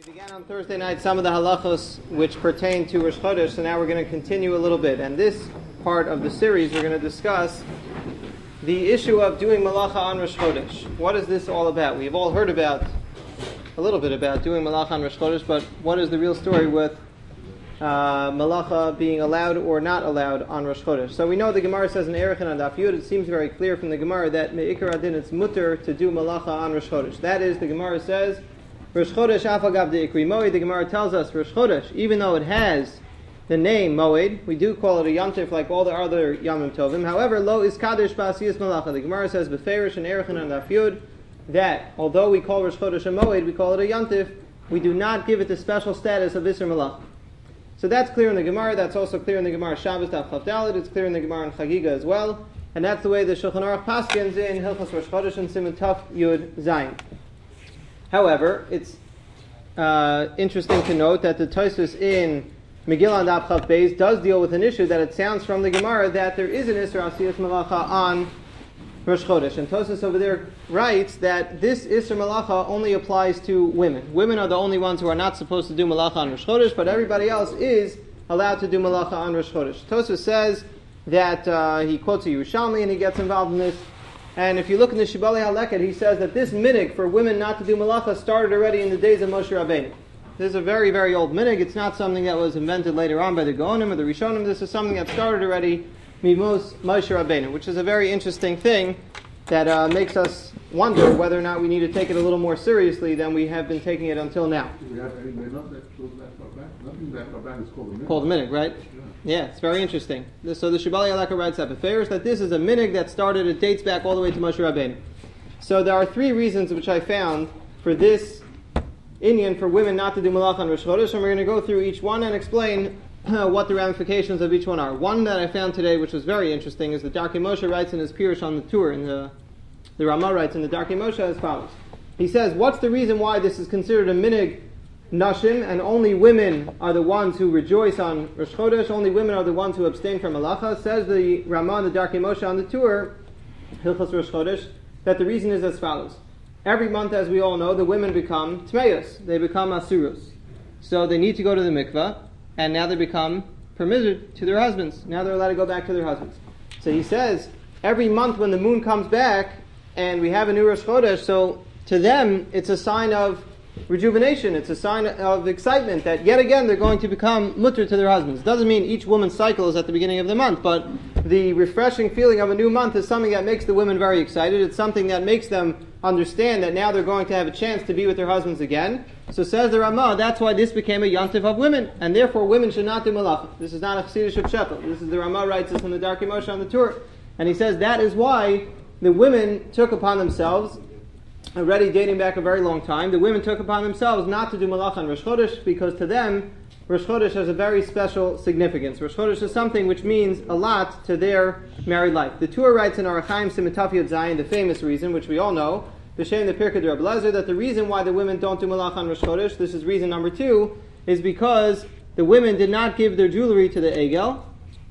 We began on Thursday night some of the halachos which pertain to Rosh Chodesh, so now we're going to continue a little bit. And this part of the series we're going to discuss the issue of doing malacha on Rosh Chodesh. What is this all about? We've all heard about, a little bit about doing malacha on Rosh Chodesh, but what is the real story with malacha being allowed or not allowed on Rosh Chodesh? So we know the Gemara says in Erechin on Daf Yud, it seems very clear from the Gemara that me'ikar adin it's mutter to do malacha on Rosh Chodesh. That is, the Gemara says, Rosh Chodesh afagav de'ikri moed. The Gemara tells us Rosh Chodesh, even though it has the name moed, we do call it a yontif like all the other yamim tovim. However, lo is kadosh ba'asiyas malacha. The Gemara says beferish and Erechin on Daf Yud that although we call Rosh Chodesh a moed, we call it a yontif. We do not give it the special status of Isser malacha. So that's clear in the Gemara. That's also clear in the Gemara Shabbos Daf Chav Daled. It's clear in the Gemara in Chagiga as well. And that's the way the Shulchan Aruch paskins in Hilchos Rosh Chodesh and Siman Taf Yud Zayin. However, it's interesting to note that the Tosfos in Megillah Daf Chav Beis does deal with an issue that it sounds from the Gemara that there is an Isser Asiyas Malacha on Rosh Chodesh. And Tosfos over there writes that this Isser Malacha only applies to women. Women are the only ones who are not supposed to do Malacha on Rosh Chodesh, but everybody else is allowed to do Malacha on Rosh Chodesh. Tosfos says that he quotes a Yerushalmi and he gets involved in this. And if you look in the Shibali HaLeket, he says that this minig for women not to do malacha started already in the days of Moshe Rabbeinu. This is a very, very old minig. It's not something that was invented later on by the Gaonim or the Rishonim. This is something that started already Mimos Moshe Rabbeinu, which is a very interesting thing that makes us wonder whether or not we need to take it a little more seriously than we have been taking it until now. Do we have anybody else that goes that far back? Nothing that far back is called a minig. Called a minig, right? Yeah, it's very interesting. So the Shibali HaLeket writes up that this is a minig that started, it dates back all the way to Moshe Rabbeinu. So there are three reasons which I found for this inyan for women not to do malach on Rosh Chodesh, and we're going to go through each one and explain what the ramifications of each one are. One that I found today, which was very interesting, is that Darkei Moshe writes in his Pirush on the Tur, in the Ramah writes in the Darkei Moshe as follows. He says, what's the reason why this is considered a minig Nashim, and only women are the ones who rejoice on Rosh Chodesh, only women are the ones who abstain from malacha? Says the Ramah, the Darkei Moshe on the Tur, Hilchos Rosh Chodesh, that the reason is as follows. Every month, as we all know, the women become tmeyos, they become asurus. So they need to go to the mikveh, and now they become permitted to their husbands. Now they're allowed to go back to their husbands. So he says, every month when the moon comes back, and we have a new Rosh Chodesh, so to them, it's a sign of rejuvenation. It's a sign of excitement that yet again they're going to become mutter to their husbands. It doesn't mean each woman's cycle is at the beginning of the month, but the refreshing feeling of a new month is something that makes the women very excited. It's something that makes them understand that now they're going to have a chance to be with their husbands again. So says the Ramah, that's why this became a yontif of women, and therefore women should not do malacha. This is not a chasidish of shekel. This is the Ramah writes this in the Darkei Moshe on the Tur, and he says that is why the women took upon themselves, already dating back a very long time, the women took upon themselves not to do malach on Rosh Chodesh, because to them, Rosh Chodesh has a very special significance. Rosh Chodesh is something which means a lot to their married life. The Tur writes in Orach Chaim Siman Taf Yud Zayin, the famous reason, which we all know, B'Shem the Pirkei Rabbi Elazar, that the reason why the women don't do malach on Rosh Chodesh, this is reason number 2, is because the women did not give their jewelry to the Egel,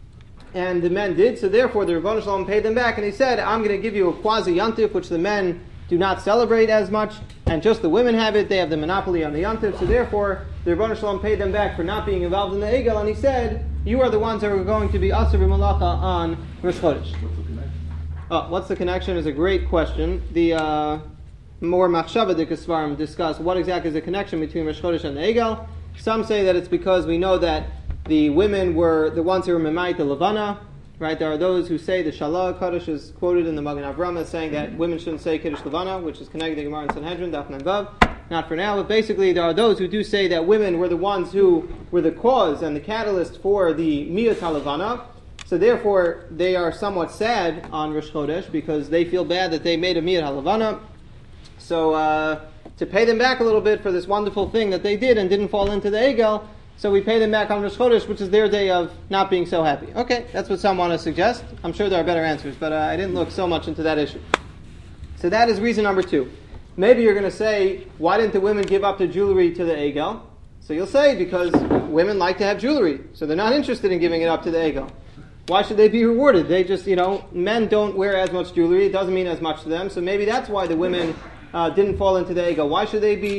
and the men did, so therefore the Rebbeinu Shalom paid them back, and he said, I'm going to give you a quasi-yantif, which the men do not celebrate as much, and just the women have it. They have the monopoly on the yontif, so therefore the Rebbeinu Shalom paid them back for not being involved in the Egel, and he said, you are the ones that are going to be asur b'malacha on Rosh Chodesh. What's the connection is a great question. The more machshavadik svarim discuss what exactly is the connection between Rosh Chodesh and the Egel. Some say that it's because we know that the women were the ones who were memayit the levana. Right, there are those who say the Shalah Kaddish is quoted in the Magen Avraham as saying that women shouldn't say Kiddush Levana, which is connected to Gemara in Sanhedrin, Daf Mem Vav. Not for now, but basically there are those who do say that women were the ones who were the cause and the catalyst for the Miyat HaLevana. So therefore, they are somewhat sad on Rosh Chodesh because they feel bad that they made a Miyat HaLevana. So to pay them back a little bit for this wonderful thing that they did and didn't fall into the Egel, so we pay them back on Rosh Chodesh, which is their day of not being so happy. Okay, that's what some want to suggest. I'm sure there are better answers, but I didn't look so much into that issue. So that is reason number 2. Maybe you're going to say, why didn't the women give up their jewelry to the Egel? So you'll say, because women like to have jewelry, so they're not interested in giving it up to the Egel. Why should they be rewarded? They just, men don't wear as much jewelry. It doesn't mean as much to them, so maybe that's why the women didn't fall into the Egel. Why should they be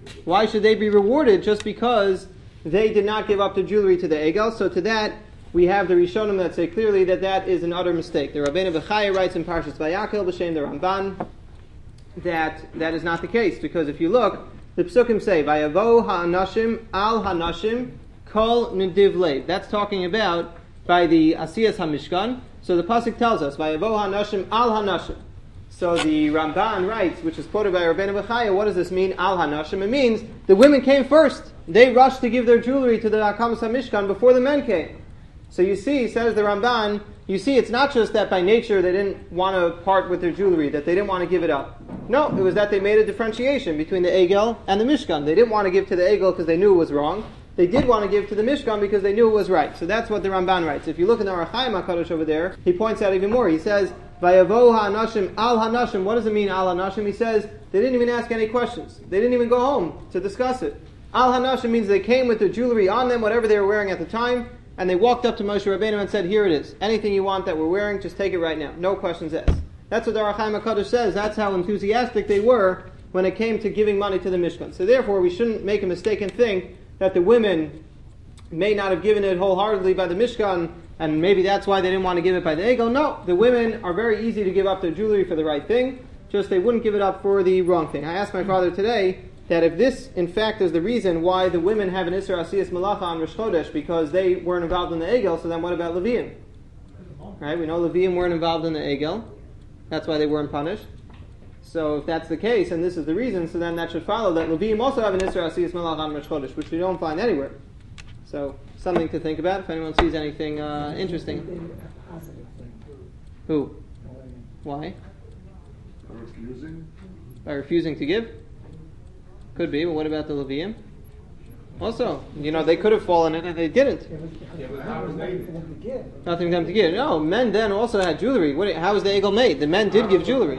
Why should they be rewarded just because they did not give up their jewelry to the Egel? So to that, we have the Rishonim that say clearly that that is an utter mistake. The Rabbeinu Bechaya writes in Parshas Vayakhel b'shem the Ramban that is not the case, because if you look, the Psukim say, Vayavo ha'anashim al hanashim kol nidiv lev. That's talking about by the Asiyas HaMishkan. So the Pasuk tells us, Vayavo ha'anashim al hanashim. So the Ramban writes, which is quoted by Rabbeinu Bechaya, what does this mean, al hanashim? It means the women came first. They rushed to give their jewelry to the Akamas HaMishkan before the men came. So you see, says the Ramban, you see it's not just that by nature they didn't want to part with their jewelry, that they didn't want to give it up. No, it was that they made a differentiation between the Egel and the Mishkan. They didn't want to give to the Egel because they knew it was wrong. They did want to give to the Mishkan because they knew it was right. So that's what the Ramban writes. If you look in the Orach Chaim HaKadosh over there, he points out even more. He says, Vayavo ha'anashim al hanashim. What does it mean, al hanashim? He says, they didn't even ask any questions. They didn't even go home to discuss it. Al hanashim means they came with their jewelry on them, whatever they were wearing at the time, and they walked up to Moshe Rabbeinu and said, here it is. Anything you want that we're wearing, just take it right now. No questions asked. That's what the Orach Chaim HaKadosh says. That's how enthusiastic they were when it came to giving money to the Mishkan. So therefore, we shouldn't make a mistake and think that the women may not have given it wholeheartedly by the Mishkan, and maybe that's why they didn't want to give it by the Egel. No, the women are very easy to give up their jewelry for the right thing, just they wouldn't give it up for the wrong thing. I asked my father today that if this, in fact, is the reason why the women have an Isra Asiyas Malacha on Rosh Chodesh, because they weren't involved in the Egel, so then what about Leviim? Right? We know Leviim weren't involved in the Egel. That's why they weren't punished. So if that's the case, and this is the reason, so then that should follow that Leviim also have an Isra Asiyas Malacha on Rosh Chodesh, which we don't find anywhere. So, something to think about, if anyone sees anything interesting. Who? Why? By refusing to give? Could be, but what about the Leviim? Also, they could have fallen in and they didn't. Nothing for them to give. No, men then also had jewelry. How was the Egel made? The men did give jewelry.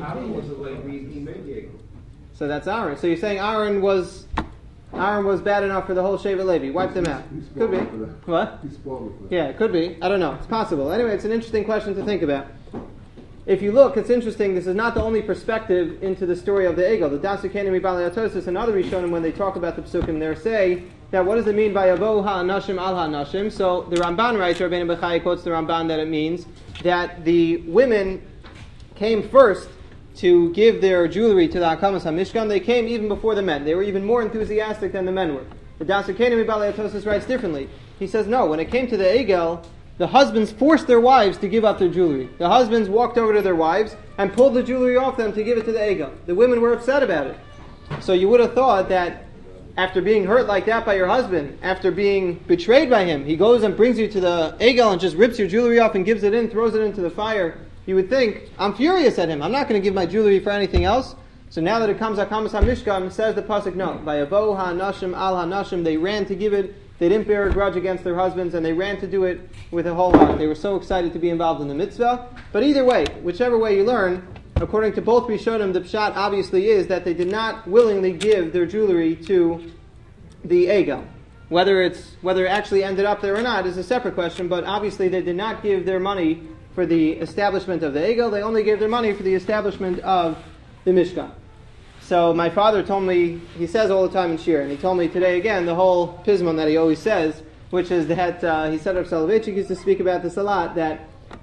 So that's Aaron. So you're saying Aaron was bad enough for the whole Shevet Levi. Wiped them out. Could be. What? Yeah, it could be. I don't know. It's possible. Anyway, it's an interesting question to think about. If you look, it's interesting, this is not the only perspective into the story of the Egel. The Dasukenu Mibali Atosis and other Rishonim, when they talk about the Pesukim, they say that what does it mean by Yavo ha'anashim al ha'anashim? So the Ramban writes, Rabbeinu Bechaya quotes the Ramban, that it means that the women came first to give their jewelry to the Hakamas HaMishkan. They came even before the men. They were even more enthusiastic than the men were. The Dasukenu Mibali Atosis writes differently. He says, no, when it came to the Egel, the husbands forced their wives to give up their jewelry. The husbands walked over to their wives and pulled the jewelry off them to give it to the Egel. The women were upset about it. So you would have thought that after being hurt like that by your husband, after being betrayed by him, he goes and brings you to the Egel and just rips your jewelry off and gives it in, throws it into the fire. You would think, I'm furious at him. I'm not going to give my jewelry for anything else. So now that it comes Hakamas HaMishkan, says the pasuk, no. Vayavo ha'anashim al ha'anashim, they ran to give it. They didn't bear a grudge against their husbands, and they ran to do it with a whole heart. They were so excited to be involved in the mitzvah. But either way, whichever way you learn, according to both Rishonim, the pshat obviously is that they did not willingly give their jewelry to the Egel. Whether it actually ended up there or not is a separate question, but obviously they did not give their money for the establishment of the Egel. They only gave their money for the establishment of the Mishkan. So my father told me, he says all the time in Shir, and he told me today again the whole pismon that he always says, which is that he said Rav Soloveitchik used to speak about this a lot, that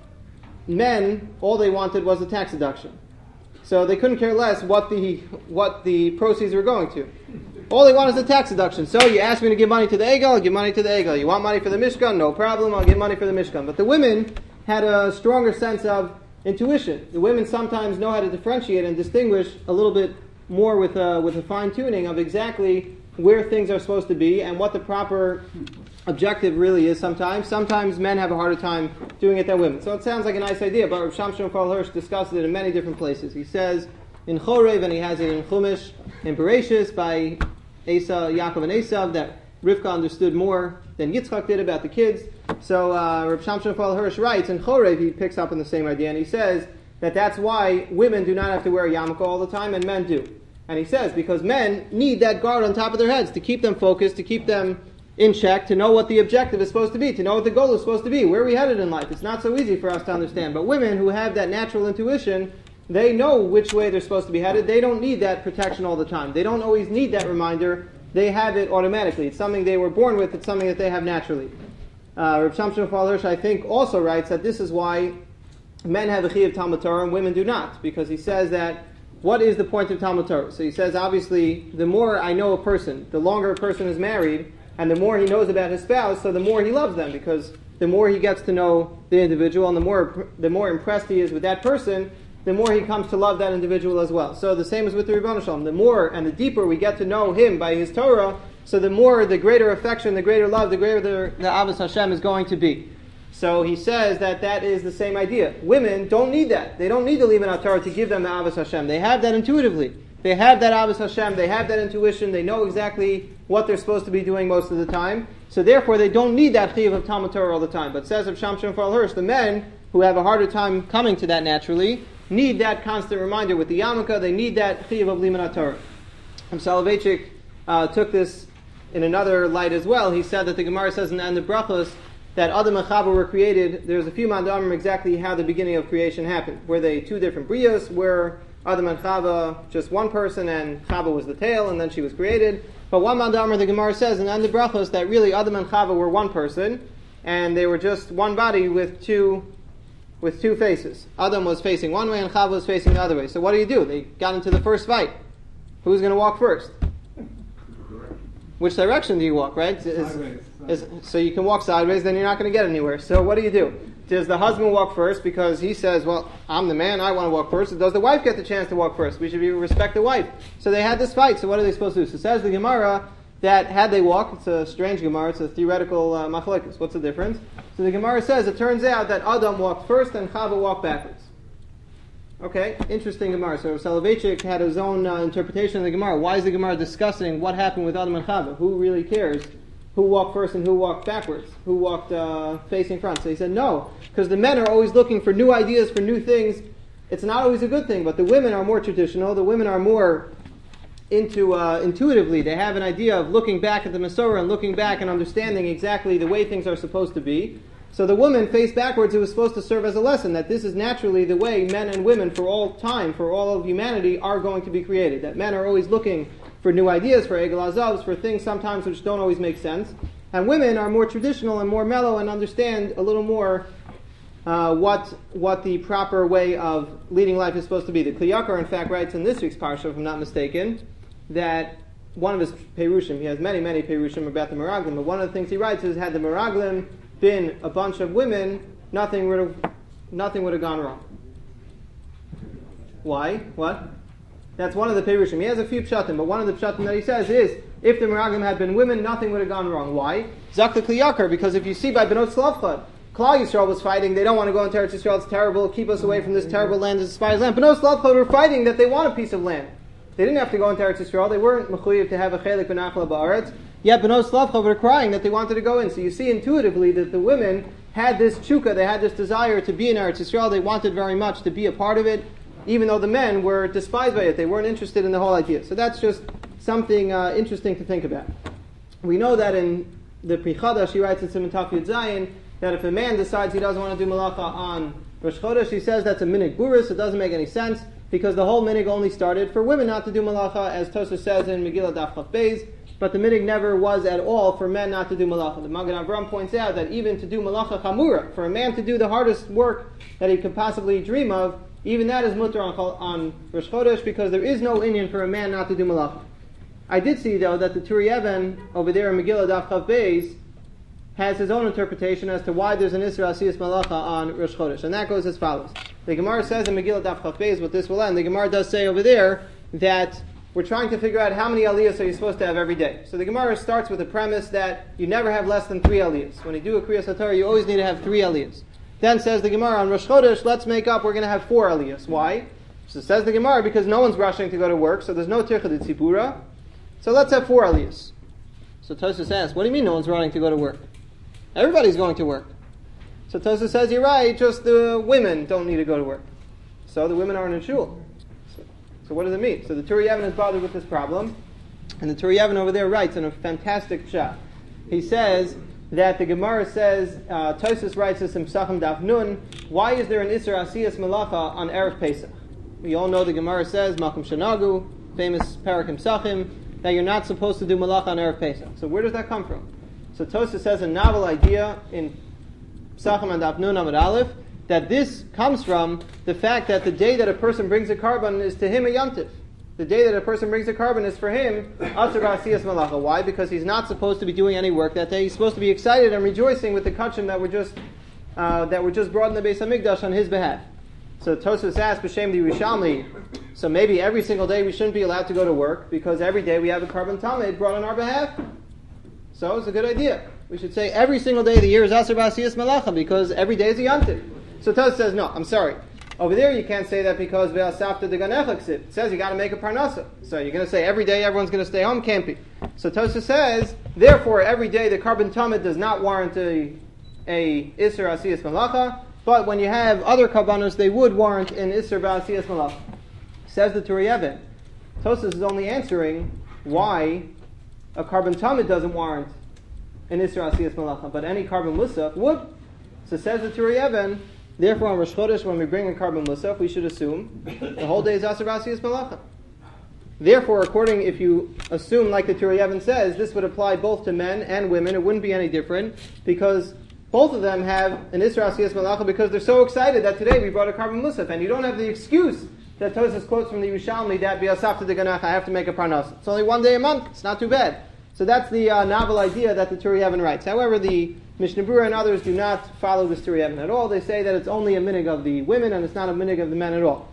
men, all they wanted was a tax deduction. So they couldn't care less what the proceeds were going to. All they want is a tax deduction. So you ask me to give money to the Egel, I'll give money to the Egel. You want money for the Mishkan? No problem, I'll give money for the Mishkan. But the women had a stronger sense of intuition. The women sometimes know how to differentiate and distinguish a little bit more with a fine-tuning of exactly where things are supposed to be and what the proper objective really is sometimes. Sometimes men have a harder time doing it than women. So it sounds like a nice idea, but Rav Shamshon Karl Hirsch discusses it in many different places. He says in Chorev, and he has it in Chumash, in Bereshis, by Yaakov and Esav, that Rivka understood more than Yitzchak did about the kids. So Rav Shamshon Karl Hirsch writes, in Chorev he picks up on the same idea, and he says that's why women do not have to wear a yarmulke all the time, and men do. And he says, because men need that guard on top of their heads to keep them focused, to keep them in check, to know what the objective is supposed to be, to know what the goal is supposed to be, where are we headed in life. It's not so easy for us to understand. But women who have that natural intuition, they know which way they're supposed to be headed. They don't need that protection all the time. They don't always need that reminder. They have it automatically. It's something they were born with. It's something that they have naturally. Reb Shamshon Raphael Hirsch, I think, also writes that this is why men have a chiyuv of Talmud Torah and women do not, because he says that what is the point of Talmud Torah? So he says, obviously, the more I know a person, the longer a person is married, and the more he knows about his spouse, so the more he loves them, because the more he gets to know the individual, and the more impressed he is with that person, the more he comes to love that individual as well. So the same is with the Ribono Shel Olam. The more and the deeper we get to know him by his Torah, so the more, the greater affection, the greater love, the greater the Ahavas Hashem is going to be. So he says that is the same idea. Women don't need that. They don't need the Limud HaTorah to give them the Ahavas Hashem. They have that intuitively. They have that Ahavas Hashem. They have that intuition. They know exactly what they're supposed to be doing most of the time. So therefore, they don't need that chiyuv of Talmud Torah all the time. But says Reb Shamshon Raphael Hirsch, the men who have a harder time coming to that naturally need that constant reminder with the yarmulke. They need that chiyuv of Limud HaTorah. Soloveitchik took this in another light as well. He said that the Gemara says in the end of Brachos that Adam and Chava were created. There's a few mandamim exactly how the beginning of creation happened. Were they two different brios? Were Adam and Chava just one person and Chava was the tail and then she was created? But one mandamim, the Gemara says in the end of Brachos that really Adam and Chava were one person and they were just one body with two faces. Adam was facing one way and Chava was facing the other way. So what do? They got into the first fight. Who's going to walk first? Which direction do you walk, right? Sideways. So you can walk sideways, then you're not going to get anywhere. So what do? Does the husband walk first because he says, well, I'm the man, I want to walk first? Or does the wife get the chance to walk first? We should respect the wife. So they had this fight, so what are they supposed to do? So says the Gemara that had they walked, it's a strange Gemara, it's a theoretical machlokes. What's the difference? So the Gemara says it turns out that Adam walked first and Chava walked backwards. Okay, interesting Gemara. So Soloveitchik had his own interpretation of the Gemara. Why is the Gemara discussing what happened with Adam and Chava? Who really cares who walked first and who walked backwards? Who walked facing front? So he said no, because the men are always looking for new ideas, for new things. It's not always a good thing, but the women are more traditional. The women are more intuitively. They have an idea of looking back at the Masorah and looking back and understanding exactly the way things are supposed to be. So the woman faced backwards, it was supposed to serve as a lesson that this is naturally the way men and women for all time, for all of humanity, are going to be created. That men are always looking for new ideas, for Egel Azavs, for things sometimes which don't always make sense. And women are more traditional and more mellow and understand a little more what the proper way of leading life is supposed to be. The Kli Yakar, in fact, writes in this week's parsha, if I'm not mistaken, that one of his perushim, he has many perushim about the Meraglim, but one of the things he writes is, had the Meraglim been a bunch of women, nothing would have gone wrong. Why? What? That's one of the perushim. He has a few pshatim, but one of the pshatim that he says is, if the Meraglim had been women, nothing would have gone wrong. Why? Zak the Kli Yakar, because if you see by Benot Slavchad, Klal Yisrael was fighting, they don't want to go into Eretz Yisrael, it's terrible, keep us away from this terrible land, this despised land. Benot Slavchad were fighting that they want a piece of land. They didn't have to go into Eretz Yisrael, they weren't mechuyev to have a chelik b'nachla ba'aretz, yet Benot Slavchad were crying that they wanted to go in. So you see intuitively that the women had this chukah, they had this desire to be in Eretz Yisrael, they wanted very much to be a part of it, even though the men were despised by it, they weren't interested in the whole idea. So that's just something interesting to think about. We know that in the Pri Chadash, he writes in Siman Taf Yud Zayin, that if a man decides he doesn't want to do malacha on Rosh Chodesh, he says that's a minig buris, it doesn't make any sense, because the whole minig only started for women not to do malacha, as Tosfos says in Megillah Daf Chaf Beis, but the minig never was at all for men not to do malacha. The Magen Avraham points out that even to do malacha chamura, for a man to do the hardest work that he could possibly dream of, even that is mutter on Rosh Chodesh, because there is no inyan for a man not to do malacha. I did see, though, that the Turi Even over there in Megillah Daf Chaf Beis has his own interpretation as to why there's an Isra Asiyas Malacha on Rosh Chodesh, and that goes as follows. The Gemara says in Megillah Daf Chaf Beis, what this will end, the Gemara does say over there that we're trying to figure out how many aliyahs are you supposed to have every day. So the Gemara starts with the premise that you never have less than 3 aliyahs. When you do a Kriyas HaTorah, you always need to have 3 aliyahs. Then says the Gemara on Rosh Chodesh, let's make up, we're going to have 4 aliyahs. Why? So says the Gemara, because no one's rushing to go to work, so there's no Tircha de Tzipura. So let's have 4 aliyahs. So Tosfos asks, what do you mean no one's running to go to work? Everybody's going to work. So Tosfos says, you're right, just the women don't need to go to work. So the women aren't in shul. So what does it mean? So the Turi Even is bothered with this problem, and the Turi Even over there writes in a fantastic shot. He says that the Gemara says, Tosfos writes this in Pesachim Daf Nun, why is there an Isra Asiyas Malacha on Erev Pesach? We all know the Gemara says, Malkum Shanagu, famous Parakim Sachim, that you're not supposed to do Malacha on Erev Pesach. So where does that come from? So Tosfos says a novel idea in Psachim and Daf Nun Amud Aleph, that this comes from the fact that the day that a person brings a carbon is to him a yantiv. The day that a person brings a carbon is for him Asur Ba'asiyas Malacha. Why? Because he's not supposed to be doing any work that day. He's supposed to be excited and rejoicing with the kachim that were just brought in the Beis Hamikdash on his behalf. So Tosfos asks, B'Shem the Yerushalmi, so maybe every single day we shouldn't be allowed to go to work because every day we have a carbon tamid brought on our behalf. So it's a good idea. We should say every single day of the year is Asur Ba'asiyas Malacha because every day is a yantiv. So Tosfos says, no, I'm sorry. Over there you can't say that because Ve'asafta de Ganechak it says you got to make a parnasa. So you're going to say every day everyone's going to stay home? Can't be. So Tosfos says, therefore every day the carbon tamid does not warrant a Isser Asiyas Malacha, but when you have other karbanos, they would warrant an Isser Ba'asiyas Malacha. Says the Turei Even. Tosfos is only answering why a carbon tamid doesn't warrant an Isser Asiyas Malacha, but any carbon musaf would. So says the Turei Even, therefore on Rosh Chodesh when we bring a carbon musaf, we should assume the whole day is Asur Ba'asiyas Malacha. Therefore, if you assume like the Turei Even says, this would apply both to men and women, it wouldn't be any different, because both of them have an Isra Asiyas Malacha because they're so excited that today we brought a carbon musaf, and you don't have the excuse that Tosfos quotes from the Yerushalmi that B'Yasafta de Ganach, I have to make a parnas. It's only one day a month. It's not too bad. So that's the novel idea that the Turei Even writes. However, the Mishnah Berurah and others do not follow this Turei Even at all. They say that it's only a minig of the women and it's not a minig of the men at all.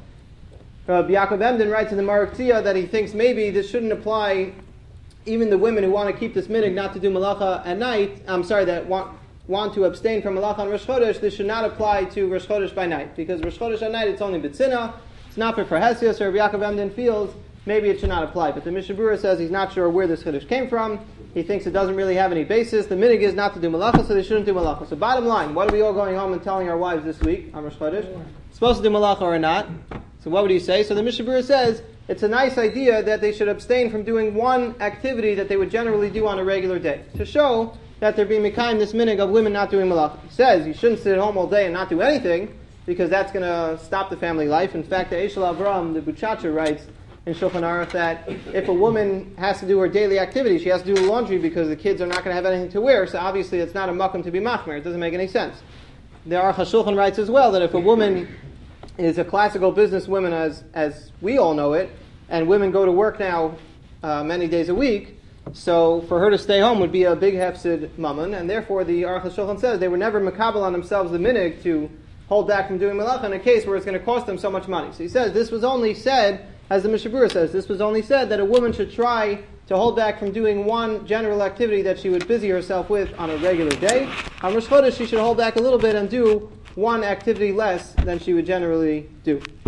Yaakov Emden writes in the Marek Tzia that he thinks maybe this shouldn't apply even the women who want to keep this minig not to do malacha at night. That want to abstain from malacha on Rosh Chodesh. This should not apply to Rosh Chodesh by night, because Rosh Chodesh at night it's only b'tzina. It's not for Hesios, or Yaakov Emden feels maybe it should not apply. But the Mishnah Berurah says he's not sure where this Chodesh came from. He thinks it doesn't really have any basis. The minig is not to do malacha, so they shouldn't do malacha. So bottom line, what are we all going home and telling our wives this week on Rosh Chodesh? Supposed to do malacha or not? So what would he say? So the Mishnah Berurah says it's a nice idea that they should abstain from doing one activity that they would generally do on a regular day, to show that they're being mekayim this minig of women not doing malacha. He says you shouldn't sit at home all day and not do anything, because that's going to stop the family life. In fact, the Eshel Avram, the Buchacha, writes in Shulchan Aruch that if a woman has to do her daily activity, she has to do laundry because the kids are not going to have anything to wear, so obviously it's not a makom to be machmer. It doesn't make any sense. The Aruch HaShulchan writes as well that if a woman is a classical businesswoman as we all know it, and women go to work now many days a week, so for her to stay home would be a big hefsid mammon, and therefore the Aruch HaShulchan says they were never makabel on themselves the minig to hold back from doing malacha in a case where it's going to cost them so much money. So he says this was only said, as the Mishnah Berurah says, this was only said that a woman should try to hold back from doing one general activity that she would busy herself with on a regular day. On Rosh Chodesh she should hold back a little bit and do one activity less than she would generally do.